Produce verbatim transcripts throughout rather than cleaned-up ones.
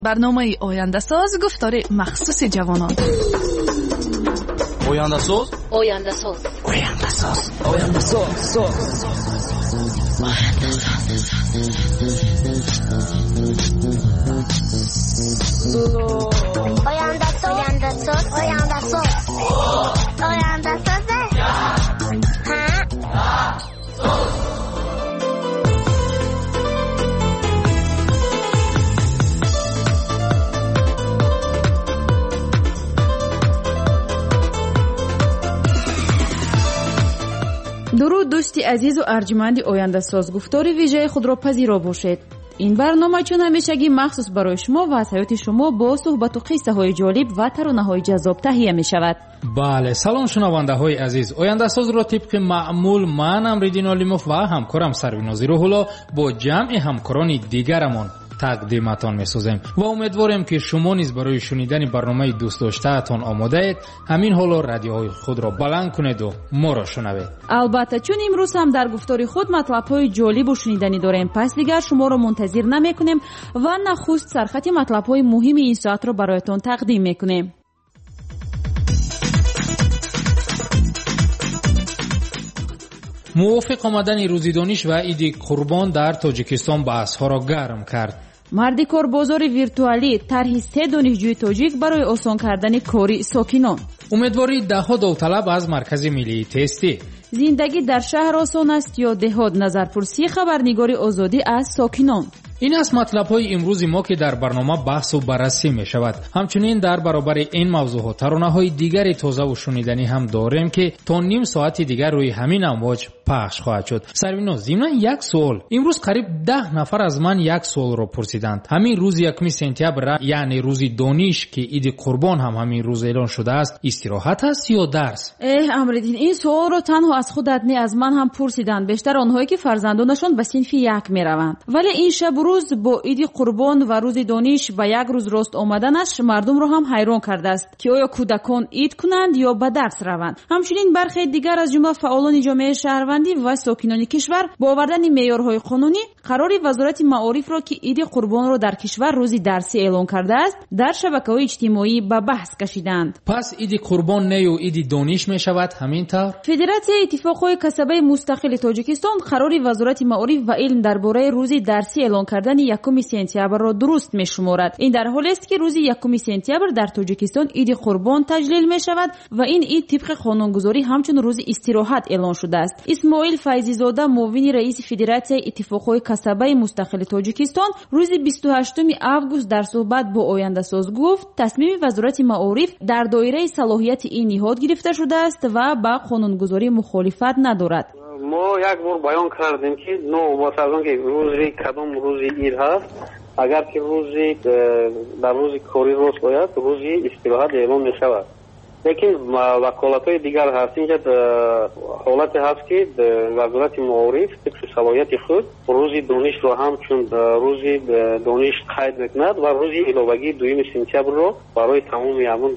برنامه آینده ساز گفتار مخصوص جوانان. آینده ساز آینده ساز آینده ساز آینده ساز آینده ساز آینده ساز آینده ساز آینده ساز درود دوستی عزیز و ارجمند آینده ساز، گفتار ویژه خود را پذیرا باشید. این برنامه چون همیشگی مخصوص برای شما و از حیات شما با صحبت و قصه های جالب و ترانه های جذاب تهیه می شود. بله، سلام شنونده های عزیز. آینده ساز را طبق معمول من امریدین علیموف و همکارم سرویناز روح‌الله با جمع همکاران دیگرمان تقدیمتان می‌سازیم و امیدواریم که شما نیز برای شنیدن برنامه دوست داشته‌تان آماده اید. همین حالا رادیوهای خود را بلند کنید و ما را شنوید. البته چون امروز هم در گفتار خود مطلب‌های جالب و شنیدنی داریم، پس دیگر شما را منتظر نمی‌کنیم و نخست سرخط مطلب‌های مهم این ساعت را برایتان تقدیم می‌کنیم. موافق آمدن روز دانش و عید قربان در تاجیکستان بحث‌ها را گرم کرد. مردی کاربازار ویرتوالی طرح سه دانشجوی تاجیک برای آسان کردن کاری ساکنان. امیدواری دهها داوطلب از مرکز ملی تستی. زندگی در شهر آسان است یا دهات؟ نظرپرسی خبرنگاری آزادی از ساکنان. این است مطلب‌های امروز ما که در برنامه بحث و بررسی می شود. همچنین در برابر این موضوعات ترانه‌های دیگری تازه و شنیدنی هم داریم که تا نیم ساعت دیگر روی همین امواج پخش خواهد شد. سروینا، ضمن یک سوال، امروز قریب ده نفر از من یک سوال را پرسیدند. همین روز یکم سپتامبر، یعنی روز دانش که عید قربان هم همین روز اعلان شده است، استراحت است یا درس؟ اه امریدین، این سوال را تنها از خودت نه از من هم پرسیدند، بیشتر آنهایی که فرزندانشان به صنف یک میروند. ولی این شب روز با عید قربان و روز دانش و یک روز راست آمدنش مردم را هم حیران کرده است که آیا کودکان عید کنند یا به درس روند. همچنین برخی دیگر از جمله فعالان جامعه شهروندی و ساکنان کشور با آوردن معیارهای قانونی قرار وزارت معارف را که عید قربان را در کشور روز درسی اعلان کرده است در شبکه‌های اجتماعی به بحث کشیدند. پس عید قربان نه و عید دانش می شود همینطور؟ فدراسیون اتفاقهای کسبه مستقل تاجیکستان قرار وزارت معارف و علم درباره روز درسی اعلان کردن یکم سپتامبر را درست می شمارد. این در حالی است که روز یکم سپتامبر در تاجیکستان عید قربان تجلیل می شود و این عید طبق قانونگذاری همچون روز استراحت اعلان شده است. اسماعیل فیضی زاده، معاون رئیس فدراسیون اتفاقهای کسبه مستقل تاجیکستان، روز بیست و هشتم آگوست در صحبت با آینده ساز گفت تصمیم وزارت معارف در دایره صلاحیت این نهاد گرفته شده است و با قانونگذاری مخالفت ندارد. ما یک بار بیان کردیم که نو مثلا که روزی کدام روزی عید هست، اگر که روزی در روز کاری روز باید روزی استراحت اعلام می شود. لیکن وکالت‌های دیگر هست، اینجا حالت هست که وزارت معارف طبق صلاحیت خود روزی دانش رو هم چون روزی دانش قید میکند و روزی علاوگی دویم سپتامبر رو برای تمام همون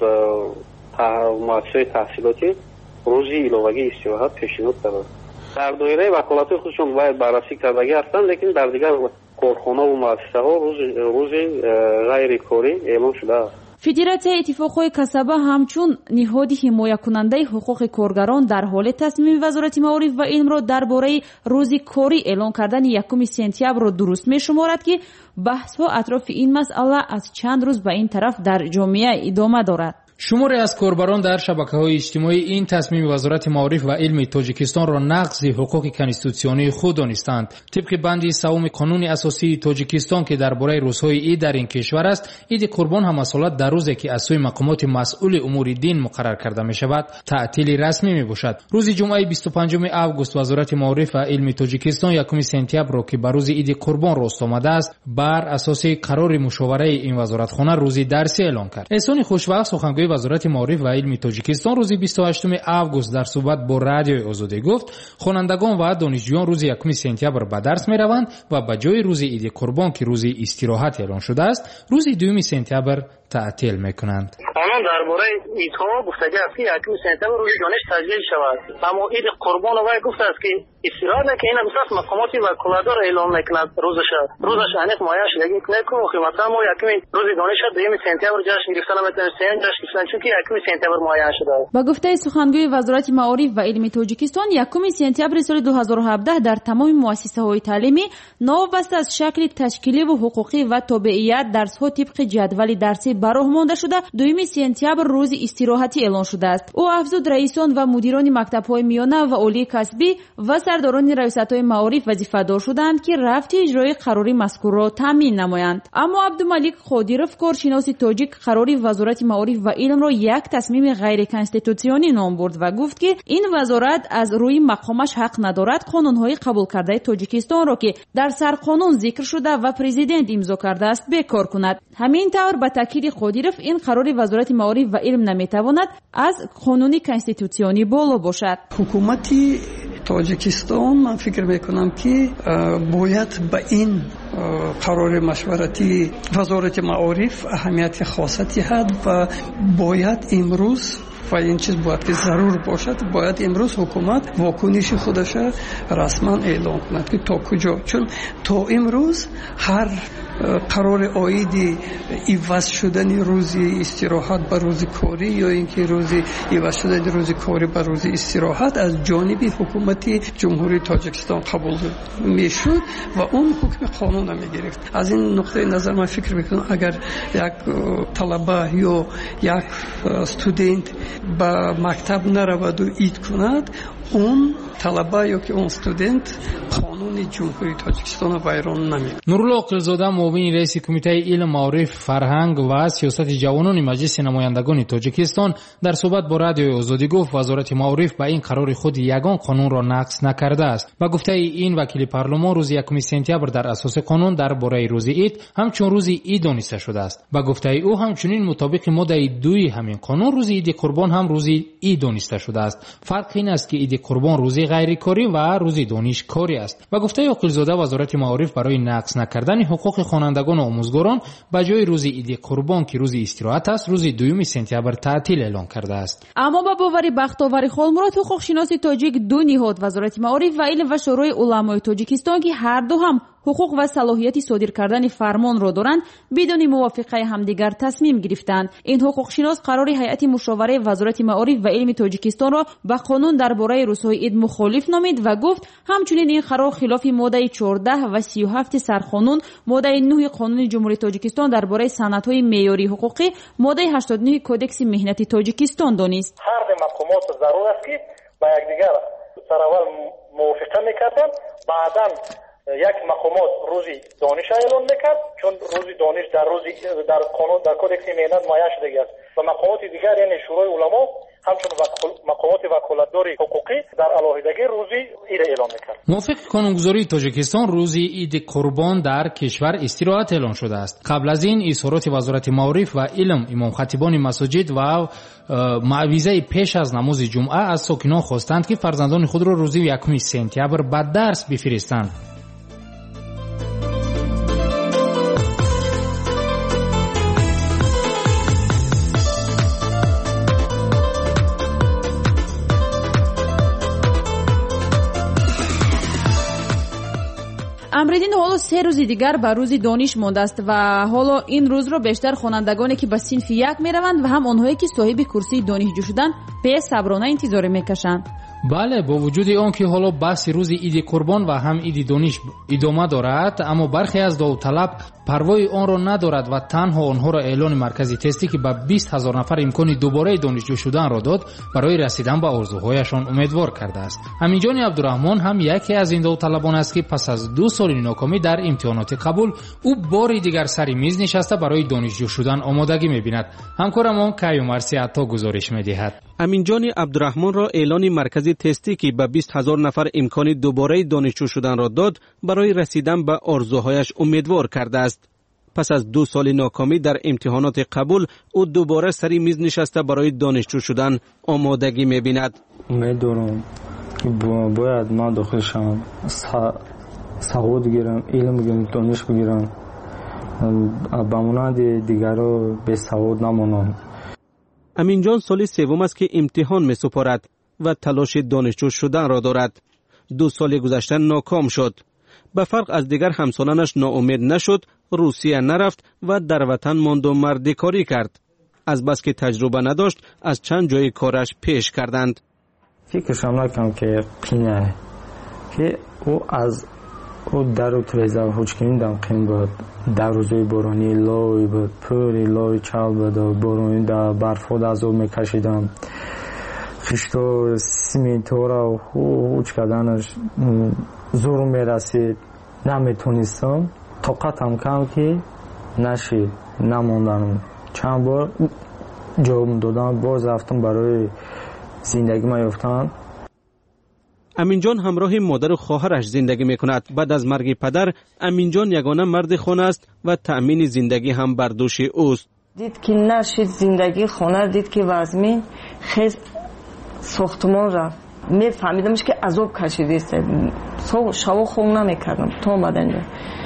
مؤسسات تحصیلاتی روزی علاوگی استراحت پیشنهاد دارد. در دایره وکالت خودشون باید بررسی کردگی هستند، لیکن در دیگر کارخانه و مؤسسه ها روز روز غیر کاری اعلام شده است. فدراسیون اتفاقهای کسبه همچون نهاد حمایت کننده حقوق کارگران در حال تصمیم وزارت معارف و علم را درباره روز کاری اعلان کردن یکم سپتامبر را درست می شمارد که بحث ها اطراف این مسئله از چند روز به این طرف در جامعه ادامه دارد. شماری از کاربران در شبکه‌های اجتماعی این تصمیم وزارت معارف و علم تاجیکستان را نقض حقوق کنستیتوسیونی خود دانستند. طبق بند سوم قانون اساسی تاجیکستان که درباره روزهای عید در این کشور است، عید قربان هم مسئولت در روزی که از سوی مقامات مسئول امور دین مقرر کرده می شود تعطیل رسمی می باشد. روز جمعه بیست و پنجم آگوست وزارت معارف و علم تاجیکستان یکم سپتامبر را که بر روز عید قربان راست آمده است بر اساس قرار مشاوره این وزارتخانه روز درسی اعلان کرد. احسان خوشوقت سخنگوی وزارت معارف و علم تاجیکستان روز بیست و هشتم آگوست در صحبت با رادیوی آزادی گفت خوانندگان و دانشجویان روز یکم سپتامبر به درس می روند و به جای روز عید قربان که روز استراحت اعلان شده است روز دوم سپتامبر تعطیل میکنند. آنان درباره ایدها گفتگی است که یکم سپتامبر روز دانش تجلیل شود، اما عید قربان وای گفته است که استراحت نکنه. این بسیار مقامات وکالتدار اعلام میکند روزش روزش انیق مایش لگی نکن و مثلا ما یکم روز دانش دوم سپتامبر جشن گرفتن میتونیم سین جشن گرفتن چون که یکم سپتامبر مایه شده. با گفته سخنگوی وزارت معارف و علم تاجیکستان یکم سپتامبر سال دو هزار و هفده در تمام مؤسسه‌های تعلیمی نوبسته از شکل تشکیلی و حقوقی و تابعیت درس‌ها طبق جدول درسی براه مانده شده دوم سپتامبر روز استراحتی اعلان شده است. او افزود رئیسان و مدیران مکتب‌های میانه و عالی کسبی و سرداران ریاست‌های معارف وظیفه‌دار شدند که رفت اجرای قراری مذکور را تامین نمایند. اما عبدالملک خادیرов کارشناس تاجیک قراری وزارت معارف و علم را یک تصمیم غیر کنستیتوسیونی نام برد و گفت که این وزارت از روی مقامش حق ندارد قانون‌های قبول کرده تاجیکستان را که در سرقانون ذکر شده و پرزیدنت امضا کرده است بکار کند. همین طور به تاکید خادیرov این قرار وزارت معارف و علم نمیتواند از قانون کنستیتوسیونی بالا باشد. حکومت تاجیکستان من فکر میکنم که باید به این قرار مشورتی وزارت معارف اهمیت خاصی هست و باید امروز و این چیز باید که ضرور باشد باید امروز حکومت واکنش خودش رسما اعلام کند که تا کجا، چون تا امروز هر قرار عاید عوض شدن روزی استراحت به روز کاری یا اینکه روزی عوض شدن روز کاری به روز استراحت از جانب حکومت جمهوری تاجیکستان قبول میشد و اون حکم قانون میگرفت. از این نقطه نظر من فکر میکنم اگر یک طلبه یا یک استودنت به مکتب نرود و عید کند، اون طلبه یا که اون استودنت قانون جمهوری تاجیکستان را ویران نمی‌کند. نورالله عاقلزاده معاون رئیس کمیته علم، معارف، فرهنگ و سیاست جوانان مجلس نمایندگان تاجیکستان در صحبت با رادیو آزادی گفت وزارت معارف به این قرار خود یگان قانون را نقض نکرده است. با گفته این وکیل پارلمان روز یکم سپتامبر در اساس قانون درباره روز عید همچون روز عید دانسته شده است. با گفته او همچنین مطابق ماده دوی همین قانون روز عید قربان هم روز عید دانسته شده است. فرق این است که عید قربان روزی غیر کاری و روزی دانش کاری است. و گفته عاقلزاده وزارت معارف برای نقض نکردن حقوق خوانندگان و آموزگاران به جای روز عید قربان که روز استراحت است روز دوم سپتامبر تعطیل اعلان کرده است. اما با باوری بختاوری خالمراد حقوق شناس تاجیک دو نهاد وزارت معارف و علم و شورای علمای تاجیکستان که هر دو هم حقوق و صلاحیت صادر کردن فرمان را دارند بدون موافقه همدیگر تصمیم گرفتند. این حقوق شناس قرار هیئت مشاوره وزارت معارف و علم تاجیکستان را به قانون درباره روزهای عید مخالف نامید و گفت همچنین این قرار خلاف ماده چهارده و سی و هفت سرقانون، ماده نه قانون جمهوری تاجیکستان درباره سندهای معیاری حقوقی، ماده هشتاد و نه کدکس مهنت تاجیکستان دانست. هر مقامات ضرور است که با یکدیگر سراول موافقه میکردند. بعداً یک مقامات روزی دانش اعلان میکرد چون روزی دانش در روزی در قانون در کدکس مهنت مایه شده است و مقامات دیگر یعنی شورای علما همچنین مقامات وکالتدار حقوقی در علاهدگی روزی عید اعلان میکرد. موافق قانونگذاری تاجیکستان روزی عید قربان در کشور استراحت اعلان شده است. قبل از این اظهارات وزارت معارف و علم امام خطیبان مساجد و موعظه پیش از نماز جمعه از ساکنان خواستند که فرزندان خود را روزی یکم سپتامبر به درس بفرستند. امردین حالا سه روز دیگر به روز دانش مانده است و حالا این روز را بیشتر خوانندگانی که به صنف یک میروند و هم آنهایی که صاحب کرسی دانشجو شدند به صبرانه انتظار میکشند. بله، با وجود آن که حالا بحث روز عید قربان و هم عید دانش ادامه دارد، اما برخی از داوطلب پروای آن را ندارد و تنها آنها را اعلان مرکزی تستی که به بیست هزار نفر امکان دوباره دانشجو شدن را داد برای رسیدن به آرزوهایشان امیدوار کرده است. امینجان عبدالرحمن هم یکی از این داوطلبان است که پس از دو سال ناکامی در امتحانات قبول او بار دیگر سر میز نشسته برای دانشجو شدن آمادگی می‌بیند. همکارم کیومرثی عطا گزارش می‌دهد. امینجان عبدالرحمن را اعلان مرکزی تستی که به بیست هزار نفر امکان دوباره دانشجو شدن را داد برای رسیدن به آرزوهایش امیدوار کرده است. پس از دو سال ناکامی در امتحانات قبول او دوباره سری میز نشسته برای دانشجو شدن آمادگی می‌بیند. می‌دونم باید من داخل شم، سواد بگیرم، علم بگیرم، دانش بگیرم به مانند دیگران به سواد نمانند. امین جان سال سوم است که امتحان می سپارد و تلاش دانشجو شدن را دارد. دو سال گذشته ناکام شد. به فرق از دیگر همسالانش ناامید نشد، روسیه نرفت و در وطن ماند و مردی کاری کرد. از بس که تجربه نداشت از چند جای کارش پیش کردند. فکرشم نکنم که قینه که او از او در و تریزه حجکین دم قین بود. در روزای بارانی لای بود، پوری لای چال بود و بارانی در برفود از او میکشیدم. خشتو سیمینتو را حوج کردنش زور میرسید، نمیتونستم. طاقتم کم که نشید، نماندم. چند بار جواب دادم، باز رفتم برای زندگی ما یافتم. امین جان همراه مادر و خواهرش زندگی میکند. بعد از مرگ پدر امین جان یگانه مرد خانه است و تأمین زندگی هم بر دوش اوست. دید که نشید زندگی خانه، دید که وزمین خیز ساختمان را میفهمیدمش که عذاب کشیده است. شوا خون نمیکردم تا آمدن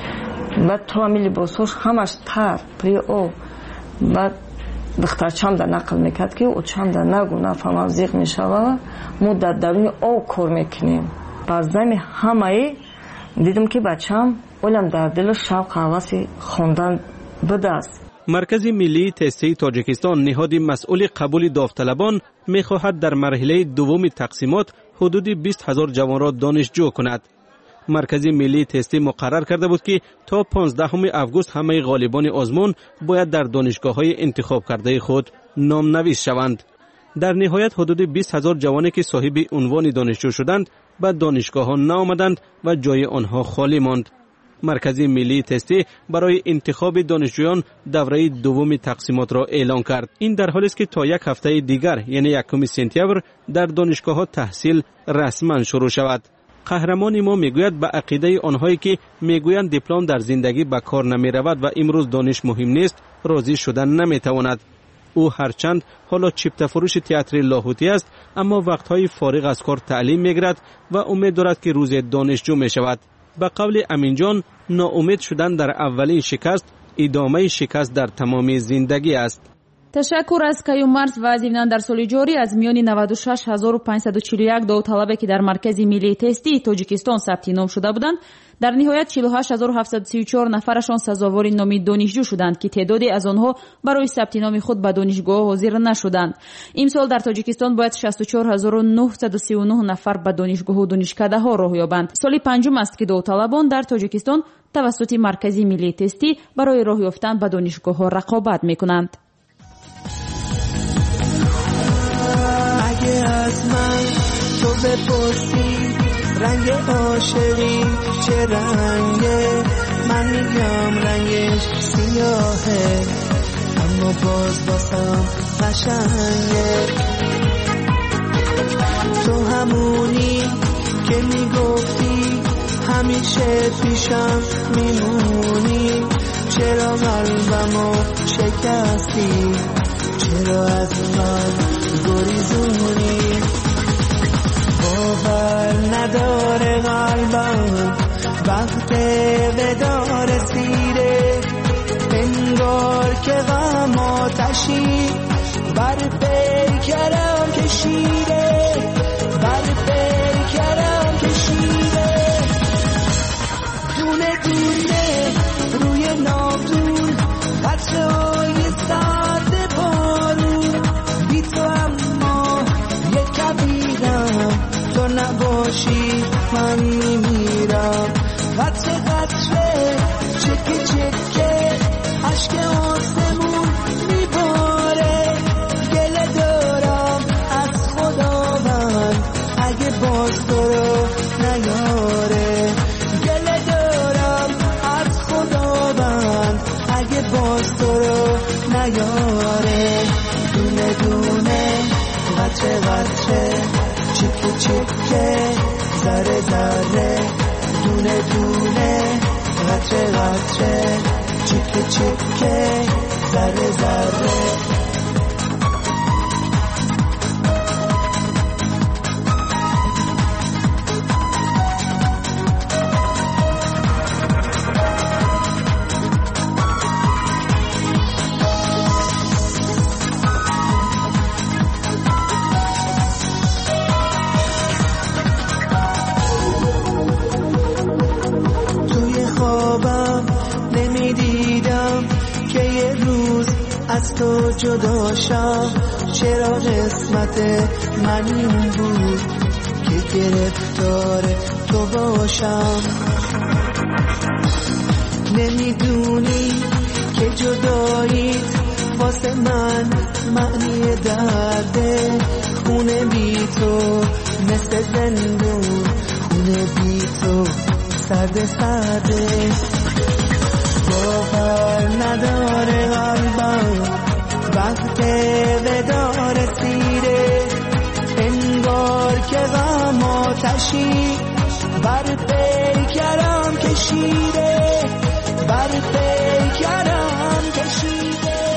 بعد تو همی لباسوش همش تر پری او. بعد دختر چم در نقل میکرد که او چم در نگو نفهمم زیغ میشوه، ما در درون او کار میکنیم. باز دمی همه دیدم که بچم اولم در دل شوق حواسی خوندن بده است. مرکز ملی تستی تاجیکستان نهادی مسئول قبول داوطلبان میخواهد در مرحله دوم تقسیمات حدود بیست هزار جوان را دانشجو کند. مرکز ملی تستی مقرر کرده بود که تا پانزدهم آگوست همه غالبان آزمون باید در دانشگاه‌های انتخاب کرده خود نامنویس شوند. در نهایت حدود بیست هزار جوانی که صاحب عنوان دانشجو شدند به دانشگاه‌ها نآمدند و جای آنها خالی ماند. مرکز ملی تستی برای انتخاب دانشجویان دوره دوم تقسیمات را اعلان کرد. این در حالی است که تا یک هفته دیگر یعنی یکم سپتامبر در دانشگاه‌ها تحصیل رسما شروع شود. قهرمان ما میگوید به عقیده آنهایی که میگویند دیپلم در زندگی به کار نمی رود و امروز دانش مهم نیست راضی شدن نمی تواند. او هرچند حالا چیپته فروش تئاتر لاهوتی است اما وقتهای فارغ از کار تعلیم میگیرد و امید دارد که روز دانشجو می شود. به قول امین جان ناامید شدن در اولین شکست ادامه شکست در تمام زندگی است. تشکر از کیوم مرز و ضمناً در سال جاری از میان نود و شش هزار و پانصد و چهل و یک داوطلبی که در مرکز ملی تستی تاجیکستان ثبت نام شده بودند در نهایت چهل و هشت هزار و هفتصد و سی و چهار نفرشان سزاوار نام دانشجو شدند که تعدادی از آنها برای ثبت نام خود به دانشگاه حاضر نشدند. امسال در تاجیکستان باید شصت و چهار هزار و نهصد و سی و نه نفر به دانشگاه و دانشکده ها راه یابند. سال پنجم است که داوطلبان در تاجیکستان توسط مرکز ملی تستی برای راه یافتن به دانشگاه ها رقابت میکنند. اگه از من تو بپرسی رنگ عاشقی چه رنگه، من میگم رنگش سیاهه اما باز باسم قشنگه. تو همونی که میگفتی همیشه پیشم میمونی، چرا قلبمو شکستی، چرا از من گریزونی. باور نداره قلبم وقت ودا رسیده، انگار که غم آتشی بر پیکرم کشیده، بر پیکرم کشیده. دونه دونه روی ناودون قطره های ساده بارون، بی تو اما یک کبیرم، تو نباشی من میمیرم. قطره قطره چکه چکه عشق آسمون میباره، گله دارم از خداوند اگه باز تو رو نیاره، گله دارم از خداوند اگه باز تو رو نیاره. دونه دونه قطره قطره چکه چکه ذره ذره، دونه دونه قطره قطره چکه چکه ذره ذره. از تو جدا شم، چرا قسمت من این بود که گرفتار تو باشم. نمیدونی که جداییت واسه من معنی درده، خونه بی تو مثل زندون، خونه بی تو سرد سرده. باور نداره قلبم وقت ودا رسیده، انگار که غم آتشی بر پیکرم کشیده، بر پیکرم کشیده.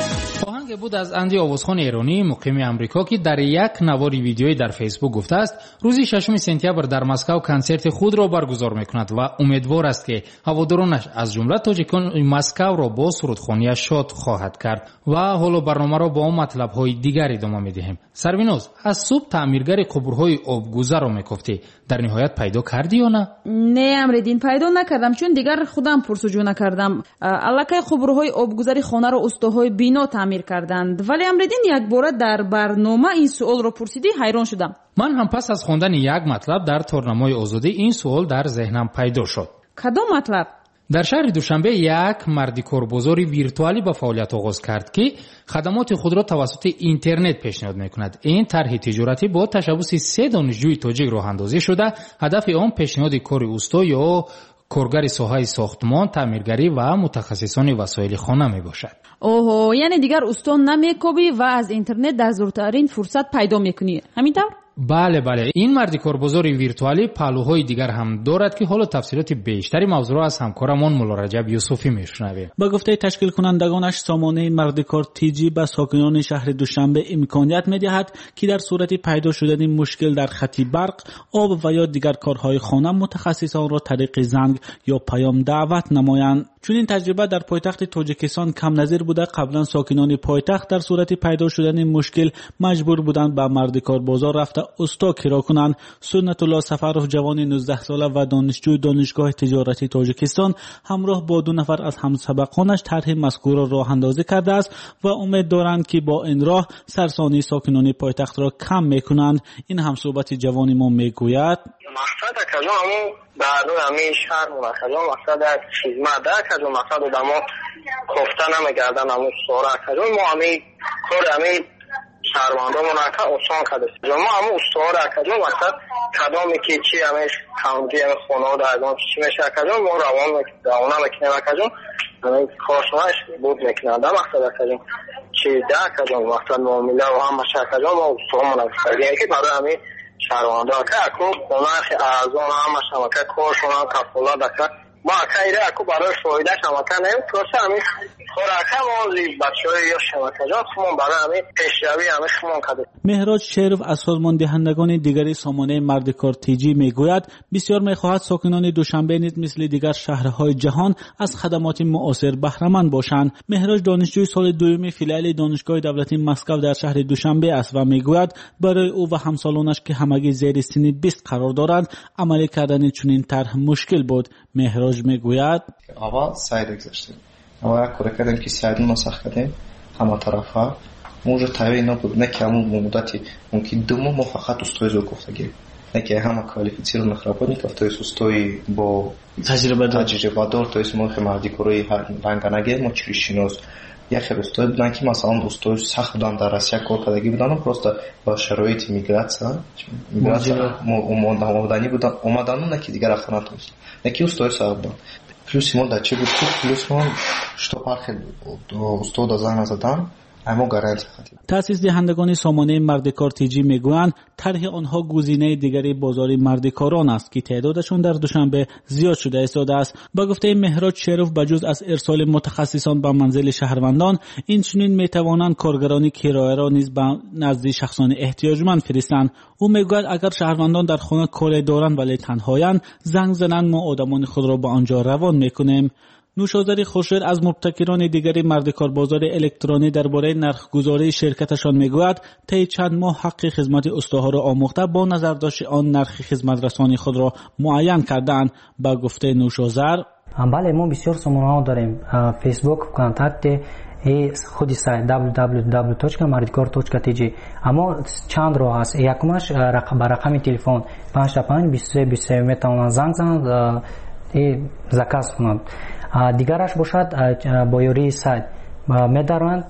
آهنگ بود از اندی آوازخان ایرانی مقیم امریکا که در یک نواری ویدیویی در فیسبوک گفته است روزی ششم سپتامبر در مسکو کنسرت خود را برگزار میکند و امیدوار است که هوادارانش از جمله تاجیکان مسکو را با سرودخوانی شاد خواهد کرد. و حالا برنامه را با مطلب‌های دیگر ادامه می‌دهیم. سرویناز، از صبح تعمیرگر قبرهای آبگذر را میگفتی، در نهایت پیدا کردی یا نه؟ نه امردین، پیدا نکردم چون دیگر خودم پرسجو نکردم. الکی قبرهای آبگذر خانه را استادهای بینا تعمیر کردند، ولی امردین یک بار در برنامه این سوال را پرسیدی، حیران شدم. من هم پس از خواندن یک مطلب در تورنمای آزادی این سوال در ذهنم پیدا شد. کدام مطلب؟ در شهر دوشنبه یک مردی کارگزاری ویرتوالی با فعالیت آغاز کرد که خدمات خود را توسط اینترنت پیشنهاد میکند. این طرح تجارتی با تشبث سه دانشجوی تاجیک راه اندازی شده. هدف آن پیشنهاد کار اوستا یا کارگر ساحه ساختمان، تعمیرگری و متخصصان وسایل خانه می باشد. اوه، یعنی دیگر اوستا نمیکوبی و از اینترنت در زورترین فرصت پیدا میکنی، همینطور؟ بله بله، این مردی کارگزار ویرتوالی پهلوهای دیگر هم دارد که حالا تفصیلات بیشتری موضوع را از همکارمان مولا رجب یوسفی میشنویم. با گفته تشکیل کنندگانش سامانه مردکار تیجی به ساکنان شهر دوشنبه امکانیت میدهد که در صورت پیدا شدن مشکل در خط برق، آب و یا دیگر کارهای خانه متخصصان را طریق زنگ یا پیام دعوت نمایند. چون این تجربه در پایتخت تاجیکستان کم نظیر بوده، قبلا ساکنان پایتخت در صورت پیدا شدن مشکل مجبور بودند به مردکار بازار رفته استا کرا کنند. سنت الله سفرов جوان نوزده ساله و دانشجوی دانشگاه تجارتی تاجیکستان همراه با دو نفر از همسبقانش طرح مذکور را راه اندازی کرده است و امید دارند که با این راه سرسانی ساکنان پایتخت را کم میکنند. این همصحبت جوان ما میگوید مقصد کجا همون بعدو همین شهر کجا مقصد خدمت در کجا مقصد دما کفته نمیگردن همون سوره کجا ما همین کار همین شهروانده منعکه اصان کرده ما همون استوار کجا مقصد کدامی که چی همین کامدی همین خونه و درگان چی میشه کجا ما روان روانه میکنیم کجا همین کارشونش بود میکنه در مقصد کجا چی در کجا مقصد معامله و هم مشه کجا ما استوار منعکه یعنی که برای همین شهروانده که اکو نرخ ارزان هم شمکه کارشون هم کفولا دکه ما اکایره اکو برای فایده شمکه نیم توسه همین خوراکه موزی بچه های یا شمکه جان خمون برای همین پیشروی همین خمون کده. مهراج شرف از سازمان دهندگان دیگری سامانه مردکار تیجی میگوید بسیار میخواهد ساکنان دوشنبه نیز مثل دیگر شهرهای جهان از خدمات معاصر بهره‌مند باشند. مهراج دانشجوی سال دوم فیلال دانشگاه دولتی مسکو در شهر دوشنبه است و میگوید برای او و همسالانش که همگی زیر سن بیست قرار دارند عملی کردن چنین طرح مشکل بود. مهراج میگوید اول سعی گذاشتیم اول کار کردیم که سعی مسخ کردیم همه طرفا موجه تایید نبود نه که همون مدتی ممکن دو ماه فقط استوی زور گفتگی نه که همه کوالیفیکیشن مخربانی که افتای استوی با تجربه دار تجربه دار تو اسم مخ مردی کاری رنگانگی ما چی شناس یا خیلی استوی بودن که مثلا استوی سخت بودن در روسیه کار کردگی بودن پروسته با شرایط میگراتسا میگراتسا اومدنی بودن اومدن نه که دیگر اخرات نیست نه که استوی سخت بودن плюс ему дачи будет плюс он что пархел сто дозан задам اما گارانتی خواهیم. تأسیس دهندگان سامانه مردکار تیجی میگویند طرح آنها گزینه دیگری بازار مردکاران است که تعدادشون در دوشنبه زیاد شده ایستاده است. با گفته مهراج شرف بجز از ارسال متخصصان به منزل شهروندان این چنین میتوانند کارگرانی کرایه را نیز به نزد شخصان احتیاجمند فرستند. او میگوید اگر شهروندان در خانه کار دارند ولی تنهایند زنگ زنند ما آدمان خود را به آنجا روان میکنیم. نوشازری خورشید از مبتکران دیگری مردکار بازار الکترونی درباره نرخگذاری شرکتشان میگوید طی چند ماه حق خدمات استوها را آموخته با نظرداشت آن نرخ خدمت رسانی خود را معین کردند. با گفته نوشازر بله ما بسیار سامانه ها داریم، فیسبوک، کانتکت، این خودی سایت دبلیو دبلیو دبلیو точка мардикор точка ти ҷи. اما چند راه است. یکمش رقم با رقم تلفن پنج تا پنج بیست و سه بیست و سه میتونن زنگ زنند این زکات کنند. دیگرش باشد با یاری سایت می‌دارند،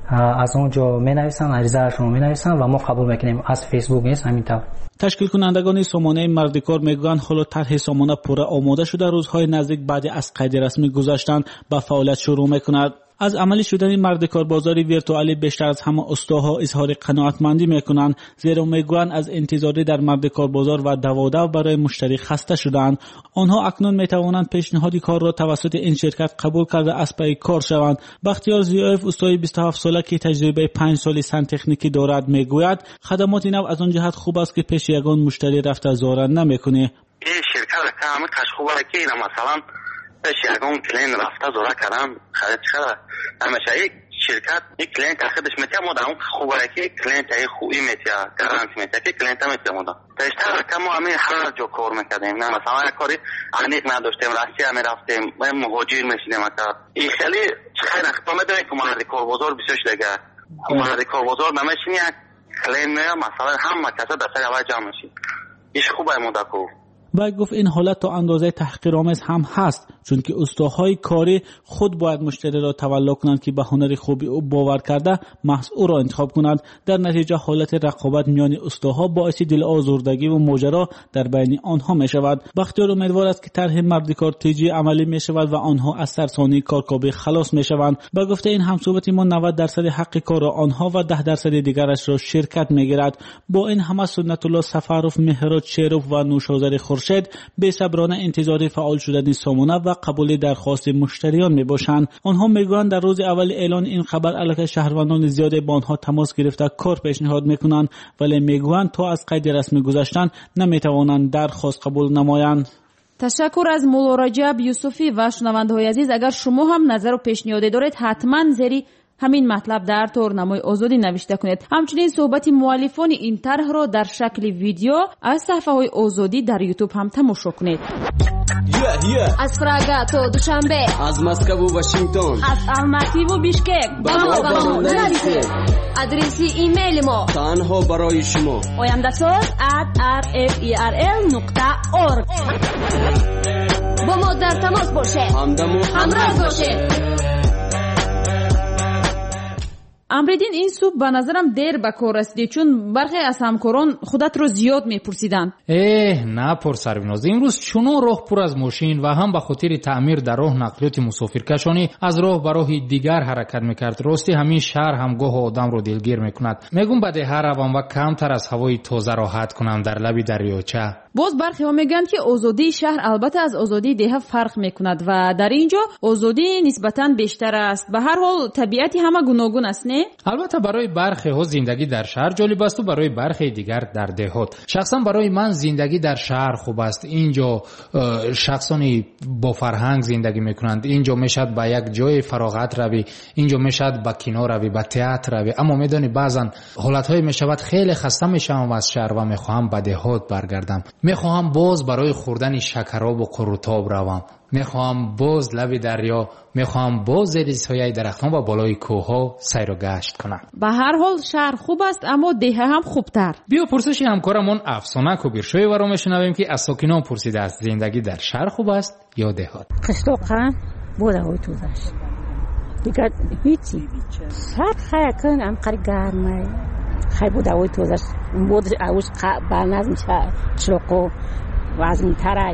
از اونجا می‌نویسند، عریضه‌شون رو می‌نویسند و ما قبول می‌کنیم. از فیسبوک نیست همینطور. تشکیل کنندگان سامانه مردکار میگویند حالا طرح سامانه پوره آماده شده، روزهای نزدیک بعد از قید رسمی گذاشتن به فعالیت شروع میکند. از عملی شدن مردکار بازاری ویرتوئالی بیشتر از همه استاها اظهار قناعتمندی میکنند، زیرا میگویند از انتظاری در مردکار بازار و دوادو برای مشتری خسته شدند. آنها اکنون میتوانند پیشنهاد کار را توسط این شرکت قبول کرده از پی کار شوند. بختیار ضیاف استاد بیست و هفت ساله که تجربه پنج سالی سن تکنیکی دارد میگوید خدمات نو از آن جهت خوب است که پیش یگان مشتری رفته زار نمیکنه. این شرکت کامی کاش خوبه که اینا مثلا پیش یگان کلین رفته زار کردن خرید شده. همیشه یک شرکت یک کلین تخیدش میتیم و دارم خوبه که کلین تایی خوبی میتیم گرانت میتیم که کلین تا میتیم و دارم پیشتر که ما همین هر جو کار میکردیم. نه مثلا یک کاری عنیق نداشتیم، راستی همی رفتیم مهاجر میشیدیم. این خیلی خیلی اختا میدونیم که مردکار بازار بسیارش دیگه مردکار بازار نمیشین یک کلین میام مثلا همه کسا دسته اول جمع میشین. ایش خوبه مدکو و گفت این حالت تا اندازه تحقیرآمیز هم هست، چون که استاهای کاری خود باید مشتری را تولا کنند که به هنر خوبی او باور کرده محض او را انتخاب کنند. در نتیجه حالت رقابت میان استاها باعث دل آزردگی و ماجرا در بین آنها می شود. بختیار امیدوار است که طرح مردکار تیجی عملی می شود و آنها از سرسانی کارکاوی خلاص می شوند. با گفته این همصحبت ما نود درصد حق کار آنها و ده درصد دیگرش را شرکت می گیرد. با این همه سنت الله سفروف، مهراد شیروف و نوشازر خورشید به صبرانه انتظار فعال شدن سامانه و قبول درخواست مشتریان می باشند. آنها میگویند در روز اول اعلان این خبر علاقه شهروندان زیاد با آنها تماس گرفته کار پیشنهاد میکنند، ولی میگویند تا از قید رسمی گذشتن نمیتوانند درخواست قبول نمایند. تشکر از مولا رجب یوسفی و شنونده‌های عزیز. اگر شما هم نظر و پیشنهادی دارید حتما زیری همین مطلب در تورنمای آزادی نوشته کنید. همچنین صحبت مؤلفان این طرح را در شکل ویدیو از صفحه های آزادی در یوتیوب هم تماشا کنید. Yeah, yeah. از پراگا تا دوشنبه، از مسکو و واشنگتن، از الماتی و بیشکک، با ما نویسید. ادرسی ایمیل ما تنها برای شما oyandasot at r f e r l نقطه org. با ما در تماس باشه، همدم و همراه باشه. امریدین این صبح به نظرم دیر به کار رسیدی، چون برخی از همکاران خودت رو زیاد میپرسیدن. اه نه پرسرویناز، امروز چونو راه پر از ماشین و هم به خاطر تعمیر در راه نقلیات مسافرکشانی از راه به راه دیگر حرکت میکرد. راستی همین شهر هم گاه آدم رو دلگیر میکند. میگم بده هر روان و کمتر از هوای تازه راحت کنم در لب دریاچه. باز برخی ها میگن که آزادی شهر البته از آزادی ده فرق میکند و در اینجا آزادی نسبتاً بیشتر است. به هر حال طبیعتی همه گوناگون است نه؟ البته برای برخی ها زندگی در شهر جالب است و برای برخی دیگر در دهات. شخصا برای من زندگی در شهر خوب است. اینجا شخصانی با فرهنگ زندگی میکنند. اینجا میشد به یک جای فراغت روی، اینجا میشد به کینو روی، به تئاتر روی. اما میدونی بعضا حالتهای میشود خیلی خسته میشم از شهر و میخواهم به دهات برگردم. میخواهم باز برای خوردن شکراب و قروتاب روم. میخواهم باز لب دریا، میخواهم باز زیر سایه درختان و بالای کوهها سیر و گشت کنم. به هر حال شهر خوب است اما ده هم خوبتر. بیا پرسشی همکارمون افسانه کبیرشوی و رو میشنویم که از ساکنان پرسیده است زندگی در شهر خوب است یا دهات. قشتوقا بود اوی توزش دیگر هیچی شهر خیلی کن هم قری گرمه خیلی بود اوی توزش بود اوش برنظم شلوقو وزن ترای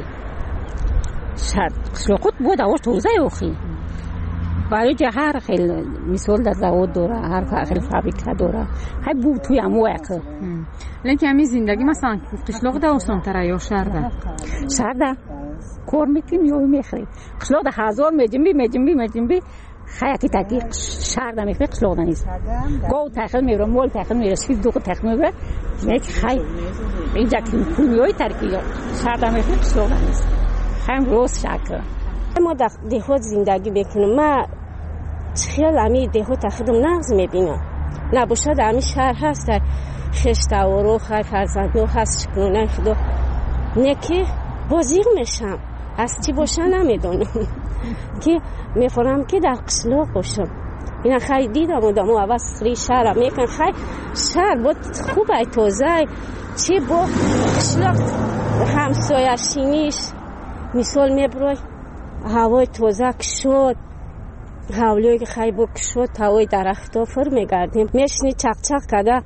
شهر شلوقوت بود اوش توزه اوخی برای جهر خیلی مثال در زود دوره هر خیلی فابریکه دوره خیلی بود توی امو اکه لیکن همین زندگی مثلا قشلوق ده اوستان ترای یا شهر ده شهر ده کار میکنیم یا میخریم قشلوق ده هزار میجنبی میجنبی میجنبی خیلی تاکی شهر ده میخریم قشلوق ده نیست گاو تاخل میبره مول تاخل میبره شیف دوغ تاخل میبره یک خیلی اینجا که پولیوی ترکی شهر ده میخریم قشلوق ده نیست خیلی روز شکر ما در دهات زندگی بکنم ما خیلی همی دهات تاخدم نغز میبینم نباشد همی شهر هست در خشت و رو خیلی فرزندو هست شکنونه خدو نکه بازیق میشم از چی باشه نمیدونم که میفرم که در قشلوق باشم اینا خیلی دیدم بودم و عوض خری شهر میکن خیلی شهر بود خوبه توزه چه با قشلاق همسایشینیش مثال میبروی هوای توزه کشود هولیوی که خیلی با کشود هوای درخت ها فر میگردیم میشنی چق چق کده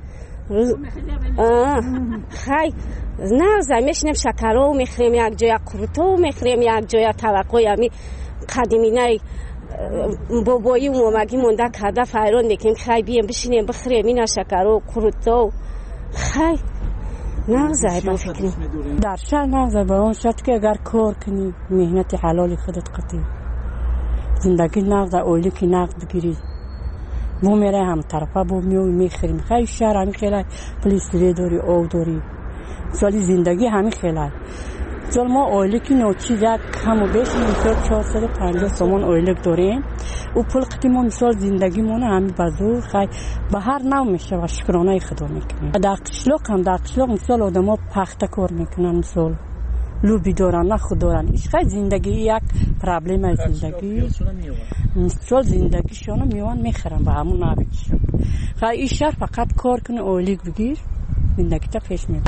خیلی نغزه میشنیم شکرها میخریم یک جای قروتا میخریم یک جای توقعی همی قدیمینه بابایی و مامگی مونده کده فیران میکنیم خیلی بیم بشینیم بخریم این شکرها و قروتا خیلی نغزه با فکریم در شهر نغزه با اون شد که اگر کار کنی مهنت حلالی خودت قطعی زندگی نغزه اولی که نغز بگیری بو میره هم طرفه بو میوی میخریم خیلی شهر همین خیلی پلیسری داری او داری سالی زندگی همین خیلی سال ما اولی که نوچی یک کم و بیش مثال چهارصد و پنجاه سامان اویلک داریم و پول قطعی ما مثال زندگی مونه همین بزرگ خیلی به هر نوع میشه و شکرانه خدا میکنیم در قشلاق هم در قشلاق مثال آدم ها پخته کار میکنن مثال لوبی دارن نه خود دارن ایش خیلی زندگی یک پرابلم از زندگی مثال زندگی شانو میوان میخرن به همون نویچ خیلی این شهر فقط کار کنه اولیک بگیر زندگی تا پیش میبره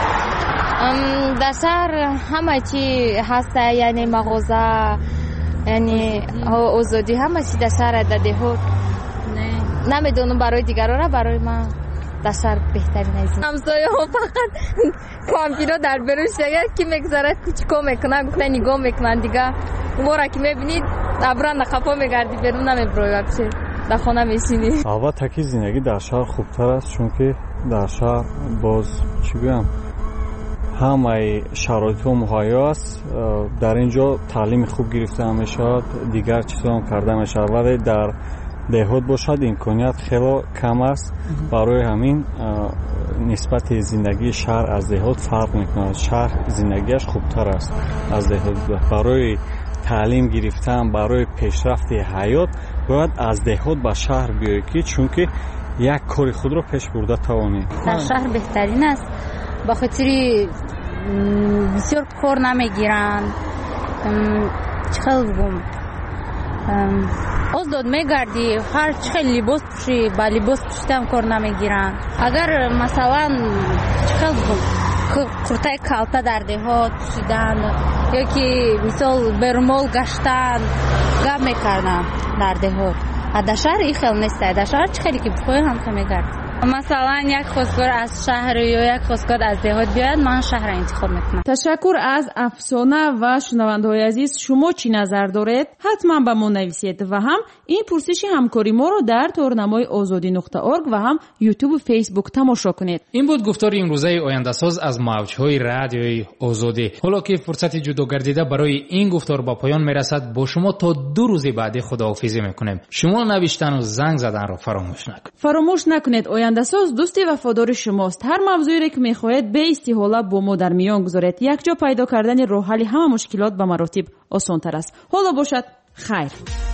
در شهر همه چی هست یعنی مغازه یعنی آزادی همه چی در شهر داده ها نمیدونم برای دیگران را برای ما در شهر بهترین است همسایه ها فقط کامپیوتر در بروش دیگه کی میگذاره کوچیکو میکنن گفته نگاه میکنن دیگه مورا که میبینید ابران نخفا میگردی برون نمیبروی بچه در خانه میشینی البته که زندگی در شهر خوبتر است چون که در شهر باز چی بگم همه شرایط مهیا است در اینجا تعلیم خوب گرفته میشد دیگر چیزا هم کرده میشد ولی در دهات باشد امکانیت خیلی کم است برای همین نسبت زندگی شهر از دهات فرق میکنه شهر زندگیش خوبتر است از دهات برای تعلیم گرفتن برای پیشرفت حیات باید از دهات به شهر بیایی که چون که یک کاری خود رو پیش برده توانی در شهر بهترین است با خاطری بسیار کار نمیگیرن چخیل بگم آزاد میگردی هر چخیل لباس پوشی با لباس پوشیدن کار نمیگیرن اگر مثلا چخیل بگم کرتای کالتا در دهات پوشیدن یا که مثال برمال گشتن گم میکردن در دهات در شهر این خیل نیست در شهر چخیلی که بخواه هم که میگرد مثلا یک خواستگار از شهر یا یک خواستگار از دهات بیاید من شهر انتخاب میکنم تشکر از افسانه و شنونده‌های عزیز شما چی نظر دارید حتما به ما نویسید و هم این پرسش همکاری ما رو در تورنمای آزادی نقطه اورگ و هم یوتیوب و فیسبوک تماشا کنید. این بود گفتار امروزه آینده ساز از موج‌های رادیوی آزادی. حالا که فرصت جداگردیده برای این گفتار با پایان میرسد با شما تا دو روز بعد خداحافظی میکنیم. شما نوشتن و زنگ زدن رو فراموش نکنید. فراموش نکنید آینده ساز دوست وفادار شماست. هر موضوعی که میخواهید به استحاله با ما در میان گذارید. یک جا پیدا کردن راه حل همه مشکلات به مراتب آسان تر است. حالا باشد خیر.